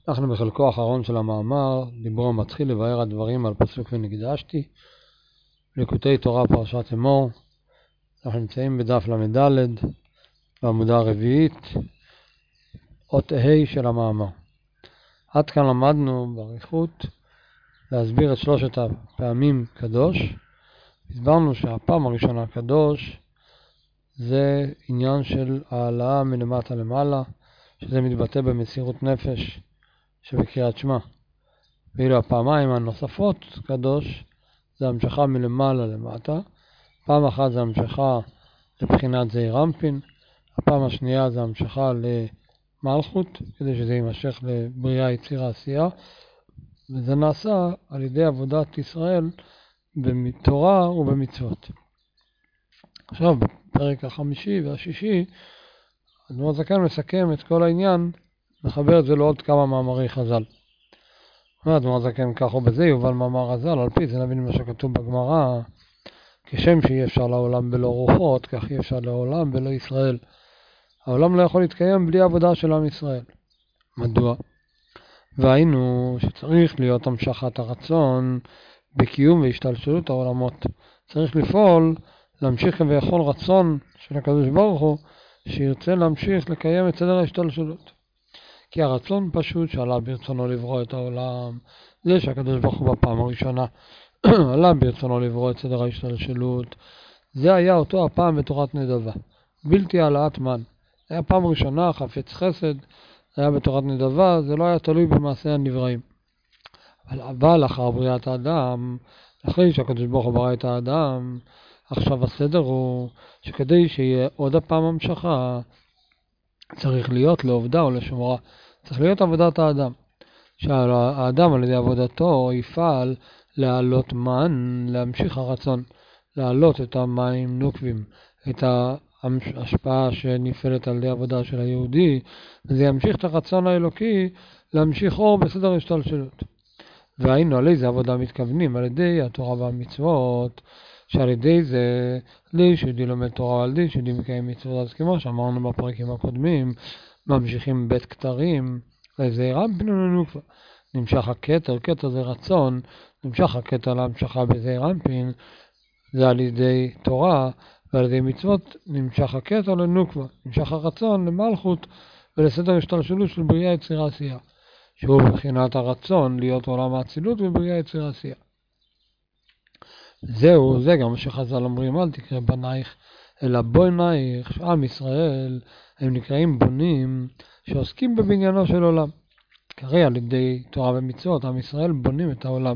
אנחנו בחלקו האחרון של המאמר, דיבור המתחיל לבאר הדברים על פסוק ונקדשתי, ליקוטי תורה פרשת אמור. אנחנו נמצאים בדף למד' בעמודה הרביעית, אות ה' של המאמר. עד כאן למדנו באריכות להסביר את שלושת הפעמים קדוש. הסברנו שהפעם הראשונה קדוש זה עניין של העלאה מלמטה למעלה, שזה מתבטא במסירות נפש שבקריאת שמע. ואילו הפעמיים הנוספות קדוש זה המשכה מלמעלה למטה. פעם אחת זה המשכה לבחינת זעיר אנפין, הפעם השנייה זה המשכה למלכות, כדי שזה יימשך לבריאה, יצירה, עשייה, וזה נעשה על ידי עבודת ישראל בתורה ובמצוות. עכשיו בפרק החמישי והשישי אדמו"ר הזקן מסכם את כל העניין, מחבר את זה לעוד כמה מאמרי חז"ל. אדמו"ר הזקן כך או בזה יובל מאמר חז"ל, על פי זה נבין מה שכתוב בגמרא, כשם שאי אפשר לעולם בלא רוחות, כך אי אפשר לעולם בלא ישראל. העולם לא יכול להתקיים בלי עבודה של עם ישראל. מדוע? והיינו שצריך להיות המשכת הרצון בקיום והשתלשלות העולמות. צריך לפעול, להמשיך ויכול רצון של הקדוש ברוך הוא, שירצה להמשיך לקיים את סדר ההשתלשלות. כי הרצון פשוט שעלה ברצונו לברוא את העולם, זה שהקדוש ברוך הוא בפעם הראשונה עלה ברצונו לברוא את סדר ההשתלשלות, זה היה אותו הפעם בתורת נדבה, בלתי העלאת מן. היה פעם ראשונה, חפץ חסד, היה בתורת נדבה, זה לא היה תלוי במעשה הנבראים. אבל אחר בריאת האדם, אחרי שהקדוש ברוך הוא ברא את האדם, עכשיו הסדר הוא שכדי שיהיה עוד הפעם המשכה, צריך להיות לעובדה או לשמורה, צריך להיות עבודת האדם. שהאדם על ידי עבודתו יפעל להעלות מן, להמשיך הרצון, להעלות את המים נוקבים, את ההשפעה שנפעלת על ידי עבודה של היהודי, וזה ימשיך את הרצון האלוקי להמשיך אור בסדר השתלשלות. והיינו על איזה עבודה מתכוונים, על ידי התורה והמצוות, שעל ידי זה, על ידי שיהודי לומד תורה, על ידי שיהודי מקיים מצוות, אז כמו שאמרנו בפרקים הקודמים, ממשיכים בית כתרים, לזעיר אנפין ולנוקבה. נמשך הכתר, כתר זה רצון, נמשך הכתר להמשכה בזעיר אנפין, זה על ידי תורה, ועל ידי מצוות נמשך הכתר לנוקבה, נמשך הרצון למלכות ולסדר השתלשלות של בריאה, יצירה, עשייה. שהוא בבחינת הרצון להיות עולם האצילות ובריאה, יצירה, עשייה. זה גם שחז"ל אומרים, אל תקרא בנייך אלא בונייך. עם ישראל הם נקראים בונים שעוסקים בבניינו של עולם. הרי על ידי תורה ומצוות עם ישראל בונים את העולם.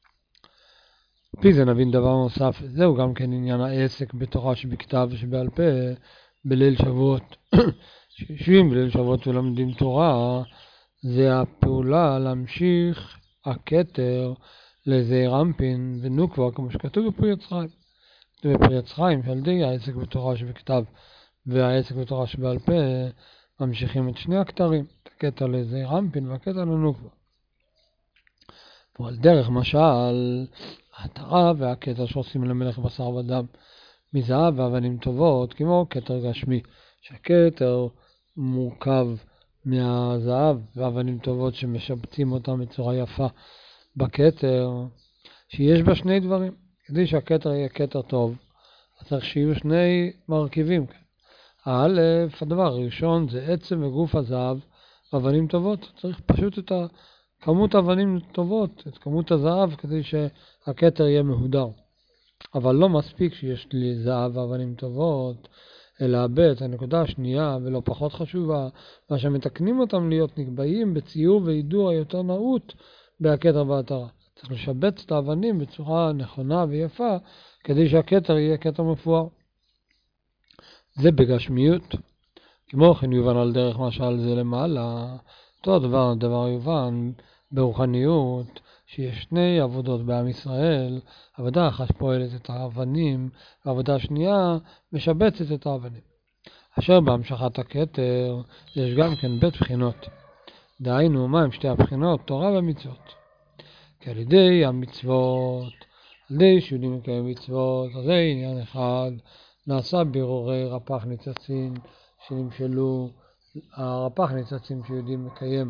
פי זה נבין דבר נוסף, זהו גם כן עניין העסק בתורה שבכתב ושבעל פה בליל שבועות. שיושבים בליל שבועות ולומדים תורה, זה הפעולה להמשיך הכתר לזעיר אנפין ונוקבה, כמו שכתוב בפרי עץ חיים. בפרי עץ חיים שעל ידי העסק בתורה שבכתב והעסק בתורה שבעל פה ממשיכים את שני הכתרים, את הכתר לזעיר אנפין והכתר לנוקבה. ועל דרך משל, התרה והכתר שעושים למלך בשר ודם מזהב ואבנים טובות, כמו כתר גשמי, שהכתר מורכב מהזהב ואבנים טובות שמשבצים אותם בצורה יפה בכתר, שיש בה שני דברים. כדי שהכתר יהיה כתר טוב, צריך שיהיו שני מרכיבים. א', הדבר הראשון זה עצם וגוף הזהב ואבנים טובות. צריך פשוט את כמות אבנים טובות, את כמות הזהב, כדי שהכתר יהיה מהודר. אבל לא מספיק שיש לי זהב ואבנים טובות, אלא הנקודה השנייה ולא פחות חשובה, מה שמתקנים אותם להיות נקבעים בציור והידור היותר נאות בהכתר והתרה. צריך לשבץ את האבנים בצורה נכונה ויפה, כדי שהכתר יהיה כתר מפואר. זה בגשמיות. כמו כן יובן על דרך משל זה למעלה, אותו הדבר יובן ברוחניות, שיש שני עבודות בעם ישראל, עבודה אחת פועלת את האבנים, והעבודה השנייה משבצת את האבנים. אשר בהמשכת הכתר יש גם כן בית בחינות. דהיינו, מה הם שתי הבחינות? תורה ומצוות. כי על ידי המצוות, על ידי שיהודים מקיים מצוות, אז זה עניין אחד, נעשה בירורי רפ"ח ניצוצין שנמשלו, הרפ"ח ניצוצין שיהודים מקיים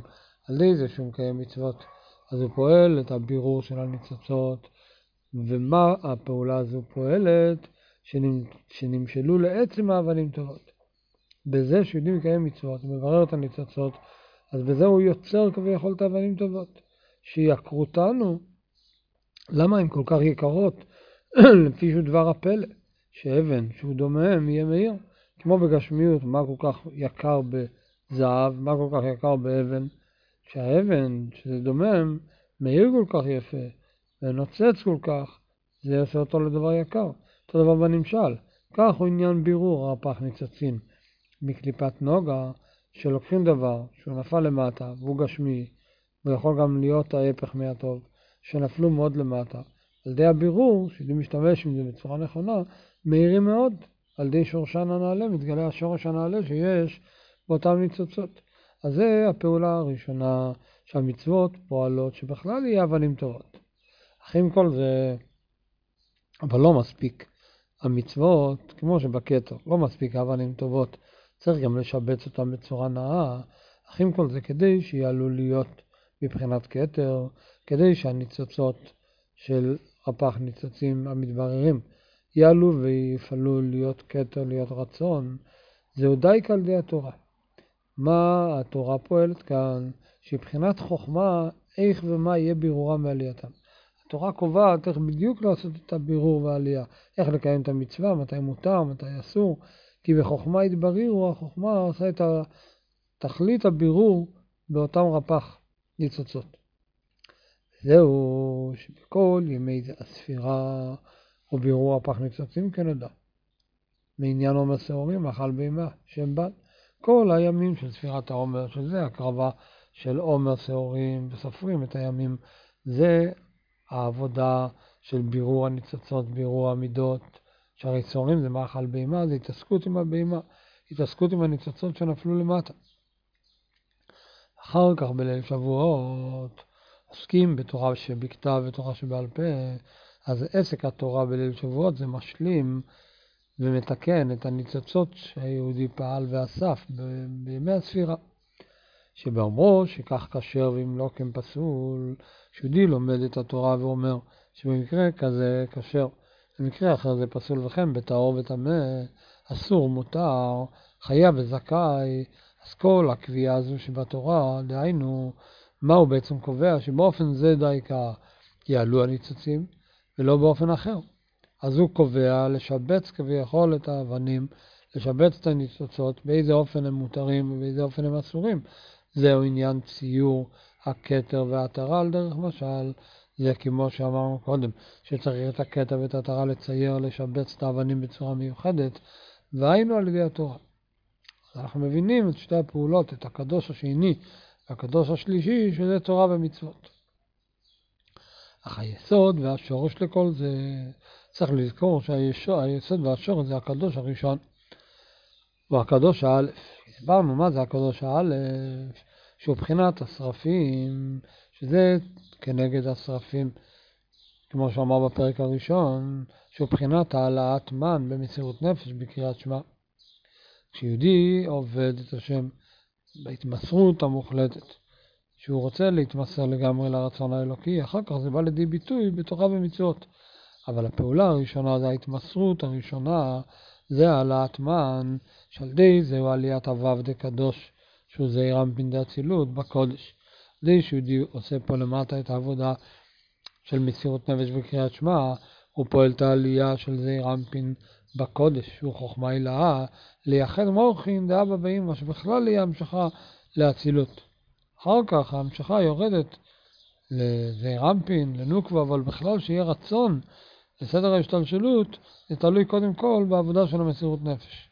על ידי זה שהוא מקיים מצוות. אז הוא פועל את הבירור של הניצוצות, ומה הפעולה הזו פועלת? שנמשלו לעצם האבנים טובות. בזה שיהודי מקיים מצוות, הוא מברר את הניצוצות, אז בזה הוא יוצר כביכול את האבנים טובות, שיקרו אותנו. למה הן כל כך יקרות? לפי שהוא דבר הפלא, שאבן שהוא דומם יהיה מאיר. כמו בגשמיות, מה כל כך יקר בזהב, מה כל כך יקר באבן? שהאבן, שזה דומם, מאיר כל כך יפה, ונוצץ כל כך, זה יעשה אותו לדבר יקר. אותו דבר בנמשל. כך הוא עניין בירור הפך ניצוצים. מקליפת נוגה, שלוקחים דבר שהוא נפל למטה, והוא גשמי, הוא יכול גם להיות ההפך מהטוב, שנפלו מאוד למטה. על ידי הבירור, שיודעים להשתמש עם זה בצורה נכונה, מהירים מאוד. על ידי שורשן הנעלה, מתגלה השורש הנעלה שיש באותם ניצוצות. אז זה הפעולה הראשונה שהמצוות פועלות, שבכלל יהיה אבנים טובות. אך עם כל זה, אבל לא מספיק. המצוות, כמו שבכתר, לא מספיק אבנים טובות, צריך גם לשבץ אותם בצורה נאה. אך עם כל זה, כדי שיעלו להיות מבחינת כתר, כדי שהניצוצות של הפך ניצוצים המתבררים יעלו ויפעלו להיות כתר, להיות רצון, זהו די על ידי התורה. מה התורה פועלת כאן? שבחינת חוכמה, איך ומה יהיה בירורה מעלייתם. התורה קובעת איך בדיוק לעשות את הבירור והעלייה, איך לקיים את המצווה, מתי מותר, מתי אסור, כי בחוכמה התברירו, החוכמה עושה את תכלית הבירור באותם רפ"ח ניצוצות. זהו שבכל ימי הספירה או בירור רפ"ח ניצוצים כנדע. מעניין עומר שעורים, אכל בהמה, שם בד. כל הימים של ספירת העומר, שזה הקרבה של עומר שעורים, וסופרים את הימים, זה העבודה של בירור הניצוצות, בירור המידות, שהרי שעורים זה מאכל בהמה, זה התעסקות עם הבהמה, התעסקות עם הניצוצות שנפלו למטה. אחר כך בליל שבועות, עוסקים בתורה שבכתב ותורה שבעל פה, אז עסק התורה בליל שבועות זה משלים ומתקן את הניצוצות שהיהודי פעל ואסף בימי הספירה. שבאומרו שכך כשר ואם לא כן פסול, שיהודי לומד את התורה ואומר שבמקרה כזה כשר, במקרה אחר זה פסול וכן בטהור וטמא, אסור, מותר, חייב וזכאי. אז כל הקביעה הזו שבתורה, דהיינו, מה הוא בעצם קובע? שבאופן זה דייקה יעלו הניצוצים ולא באופן אחר. אז הוא קובע לשבץ כביכול את האבנים, לשבץ את הניצוצות, באיזה אופן הם מותרים ובאיזה אופן הם אסורים. זהו עניין ציור הכתר והעטרה על דרך משל. זה כמו שאמרנו קודם, שצריך את הכתר ואת העטרה לצייר, לשבץ את האבנים בצורה מיוחדת, והיינו על ידי התורה. אנחנו מבינים את שתי הפעולות, את הקדוש השני והקדוש השלישי, שזה תורה ומצוות. אך היסוד והשורש לכל זה, צריך לזכור שהיסוד והשורש זה הקדוש הראשון, והקדוש האלף. הסברנו מה זה הקדוש האלף, שהוא בחינת השרפים, שזה כנגד השרפים, כמו שאמר בפרק הראשון, שהוא בחינת העלאת מן במסירות נפש בקריאת שמע. כשיהודי עובד את השם בהתמסרות המוחלטת, שהוא רוצה להתמסר לגמרי לרצון האלוקי, אחר כך זה בא לידי ביטוי בתורה ומצוות. אבל הפעולה הראשונה, זה ההתמסרות הראשונה, זה העלאת מן, שעל די זהו עליית הוו דקדוש, שהוא זעיר אנפין דאצילות בקודש. די שיהודי עושה פה למטה את העבודה של מסירות נפש בקריאת שמע, הוא פועל את העלייה של זעיר אנפין בקודש, שהוא חוכמה הילאה, לייחד מורחין דאבא ואמא, שבכלל יהיה המשכה לאצילות. אחר כך ההמשכה יורדת לזעיר אנפין, לנוקבה, אבל בכלל שיהיה רצון לסדר ההשתלשלות, זה תלוי קודם כל בעבודה של המסירות נפש.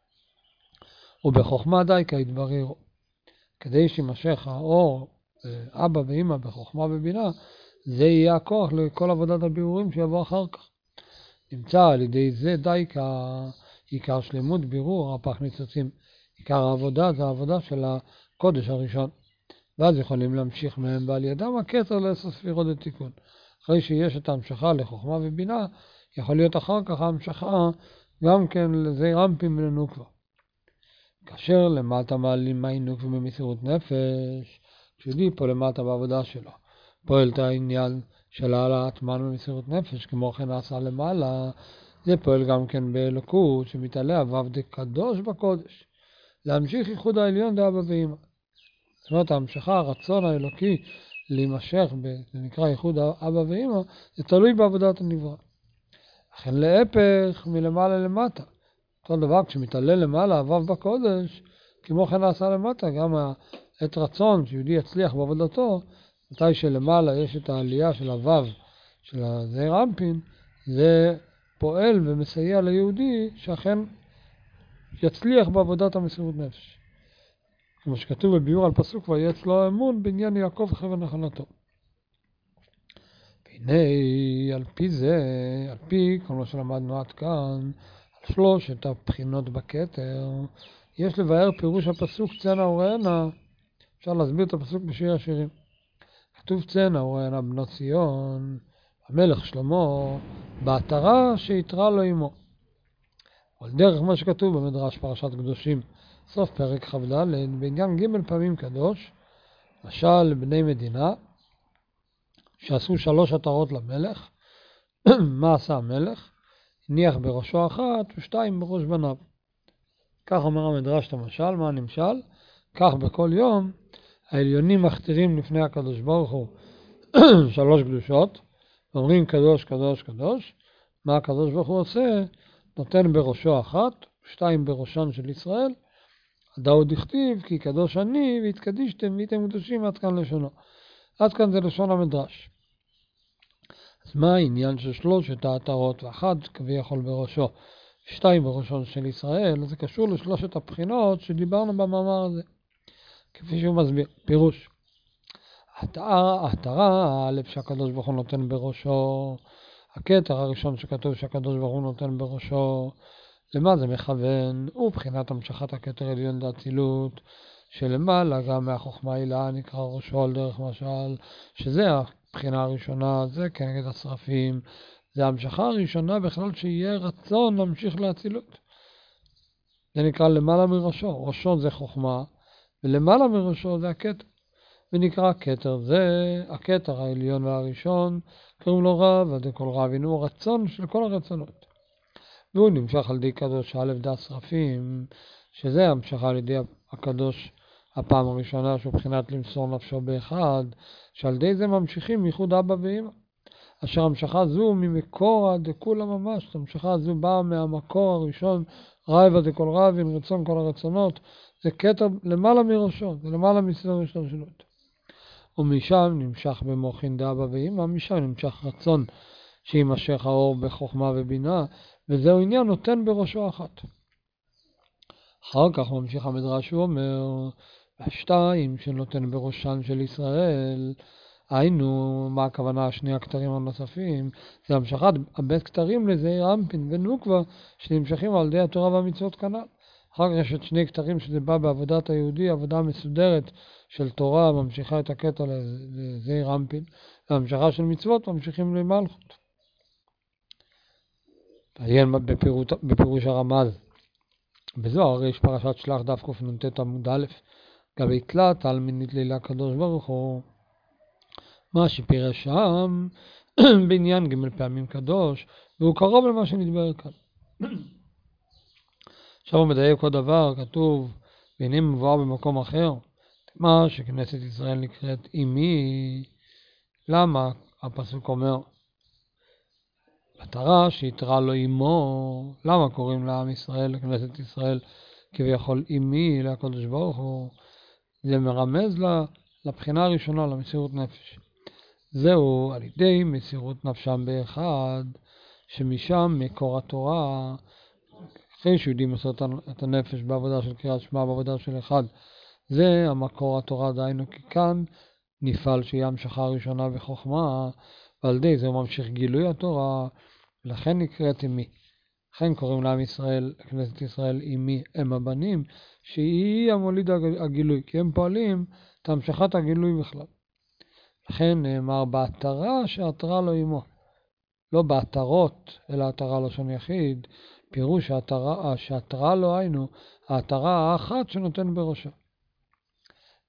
ובחוכמה דייקה התברירו. כדי שימשך האור אבא ואמא בחוכמה ובינה, זה יהיה הכוח לכל עבודת הבירורים שיבוא אחר כך. נמצא על ידי זה דייקה עיקר שלמות בירור רפ"ח ניצוצים. עיקר העבודה זה העבודה של הקודש הראשון. ואז יכולים להמשיך מהם ועל ידם הכתר לעשר ספירות לתיקון. אחרי שיש את ההמשכה לחוכמה ובינה, יכול להיות אחר כך ההמשכה גם כן לזעיר אנפין ולנוקבה. כאשר למטה מעלים מים נוקבה במסירות נפש, כשיהודי פה למטה בעבודה שלו, פועל את העניין של העלאת מן במסירות נפש, כמו כן נעשה למעלה, זה פועל גם כן באלוקות, שמתעלה אביו דקדוש בקודש, להמשיך ייחוד העליון דאבא ואמא. זאת אומרת, ההמשכה, הרצון האלוקי להימשך, זה נקרא ייחוד אבא ואמא, זה תלוי בעבודת הנברא. לכן להפך מלמעלה למטה. אותו דבר, כשמתעלה למעלה אביו בקודש, כמו כן נעשה למטה, גם את רצון שיהודי יצליח בעבודתו, מתי שלמעלה יש את העלייה של אביו, של זעיר אנפין, זה פועל ומסייע ליהודי שאכן יצליח בעבודת המסירות נפש. כמו שכתוב בביאור על פסוק, ויהיה אצלו אמון בעניין יעקב וחבל נחלתו. והנה על פי זה, על פי כל מה שלמדנו עד כאן, על שלושת הבחינות בכתר, יש לבאר פירוש הפסוק צנע וראנה. אפשר להסביר את הפסוק בשיר השירים. כתוב צנע וראנה בנות ציון, המלך שלמה, בעטרה שיתרה לו עמו. על דרך מה שכתוב במדרש פרשת קדושים, סוף פרק כ"ד, בעניין ג' פעמים קדוש, משל לבני מדינה, שעשו 3 עטרות למלך. מה עשה המלך? הניח בראשו 1 ו2 בראש בניו. כך אומר המדרש את המשל. מה הנמשל? כך בכל יום העליונים מכתירים לפני הקדוש ברוך הוא 3 קדושות, אומרים קדוש קדוש קדוש. מה הקדוש ברוך הוא עושה? נותן בראשו 1 ו2 בראשן של ישראל. דאוד הכתיב כי קדוש אני והתקדישתם והייתם קדושים. עד כאן לשונו. עד כאן זה לשון המדרש. אז מה העניין של 3 העטרות ואחת כביכול בראשו, 2 בראשון של ישראל? זה קשור ל3 הבחינות שדיברנו במאמר הזה, כפי שהוא מסביר. פירוש, העטרה א' שהקדוש ברוך הוא נותן בראשו, הכתר הראשון שכתוב שהקדוש ברוך הוא נותן בראשו, למה זה מכוון? הוא בחינת המשכת הכתר עליון דאצילות, שלמעלה גם מהחוכמה העילה נקרא ראשו על דרך משל, שזה הבחינה הראשונה, זה כנגד השרפים, זה המשכה הראשונה בכלל שיהיה רצון להמשיך לאצילות. זה נקרא למעלה מראשו, ראשו זה חוכמה, ולמעלה מראשו זה הכתר. ונקרא כתר זה, הכתר העליון והראשון, קוראים לו רב, דכל רב, הנה הוא רצון של כל הרצונות. והוא נמשך על ידי קדוש א' דה שרפים, שזה המשכה על ידי הקדוש הפעם הראשונה, שהוא בחינת למסור נפשו באחד, שעל ידי זה ממשיכים ייחוד אבא ואמא. אשר המשכה זו ממקורא דכולה ממש, המשכה זו באה מהמקור הראשון, רייבא דכל רב, עם רצון כל הרצונות, זה כתר למעלה מראשו, זה למעלה מסדר השתלשלות. ומשם נמשך במוחין דאבא ואמא, משם נמשך רצון שימשך האור בחוכמה ובינה, וזהו עניין נותן בראשו 1. אחר כך ממשיך המדרש ואומר, 2 שנותן בראשן של ישראל, היינו, מה הכוונה 2 הכתרים הנוספים? זה המשכת הבית כתרים לזעיר אנפין ונוקבה, שנמשכים על ידי התורה והמצוות כנ"ל. אחר כך יש את 2 כתרים שזה בא בעבודת היהודי, עבודה מסודרת של תורה, ממשיכה את הכתר לזעיר אנפין, והמשכה של מצוות ממשיכים למלכות. עיין בפירוש הרמז. בזוהר יש פרשת שלח דף קנ"ט עמוד א', גבי תלת על מינית לילה הקדוש ברוך הוא. מה שפירש שם בעניין ג' פעמים קדוש, והוא קרוב למה שנדבר כאן. עכשיו הוא מדייק עוד דבר, כתוב, והנה מבואר במקום אחר, מה שכנסת ישראל נקראת אימי. למה? הפסוק אומר, עטרה שיתרה לו עמו. למה קוראים לעם ישראל, לכנסת ישראל, כביכול אימי, לקדוש ברוך הוא? זה מרמז לבחינה הראשונה, למסירות נפש. זהו על ידי מסירות נפשם באחד, שמשם מקור התורה, אחרי שיודעים לעשות את הנפש בעבודה של קריאת שמע, בעבודה של אחד, זה המקור התורה, דהיינו כי כאן נפעל שיהיה המשכה הראשונה בחוכמה, ועל ידי זה הוא ממשיך גילוי התורה, ולכן נקראת אמי. לכן קוראים לעם ישראל, לכנסת ישראל, אמי הם הבנים, שהיא המוליד הגילוי, כי הם פועלים את המשכת הגילוי בכלל. לכן נאמר בעטרה שעטרה לו עמו. לא בעטרות, אלא עטרה לשון יחיד, פירוש שעטרה לו היינו, העטרה האחת שנותן בראשה.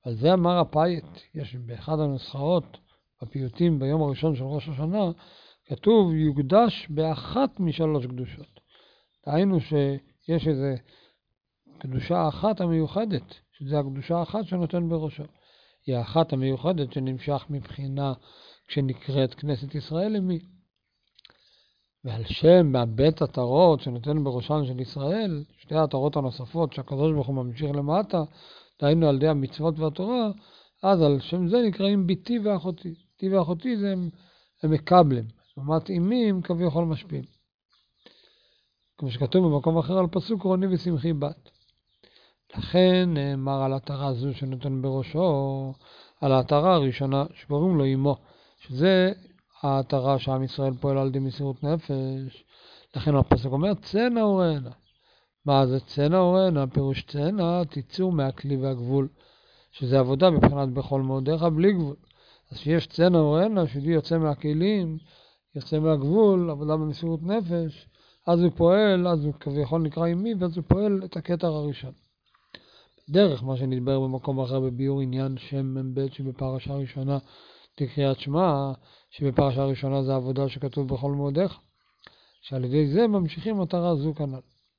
על זה אמר הפייט, יש באחד הנוסחאות, בפיוטים ביום הראשון של ראש השנה, כתוב יוקדש באחת משלוש קדושות. דהיינו שיש איזו קדושה אחת המיוחדת, שזה הקדושה האחת שנותן בראשו. היא האחת המיוחדת שנמשך מבחינה כשנקראת כנסת ישראל למי. ועל שם מהבית עטרות שנותן בראשן של ישראל, שתי העטרות הנוספות שהקדוש ברוך הוא ממשיך למטה, דהיינו על ידי המצוות והתורה, אז על שם זה נקראים ביתי ואחותי. ביתי ואחותי זה הם מקבלים, מתאימים כביכול משפיעים. כמו שכתוב במקום אחר על פסוק רוני ושמחי בת. לכן נאמר על העטרה זו שנותן בראשו, על העטרה הראשונה שקוראים לו אמו, שזה העטרה שעם ישראל פועל על ידי מסירות נפש. לכן הפסוק אומר צנע ורענה. מה זה צנע ורענה? פירוש צנע תיצור מהכלי והגבול, שזה עבודה מבחינת בכל מאודיך בלי גבול. אז שיש צנע ורענה, שזה יוצא מהכלים, יוצא מהגבול, עבודה במסירות נפש, אז הוא פועל, אז הוא כביכול נקרא ימי, ואז הוא פועל את הכתר הראשון. דרך מה שנדבר במקום אחר בביור עניין שם מ"ב שבפרשה הראשונה תקריאת שמע, שבפרשה הראשונה זה העבודה שכתוב בכל מאודיך, שעל ידי זה ממשיכים מטרה זו כנ"ל.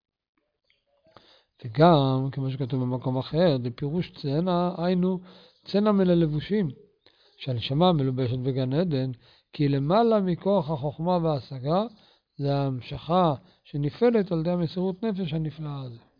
וגם, כמו שכתוב במקום אחר, זה פירוש צנע, היינו צנע מללבושים, שהנשמה מלובשת בגן עדן, כי למעלה מכוח החוכמה וההשגה, זה ההמשכה שנפעלת על ידי המסירות נפש הנפלאה הזה.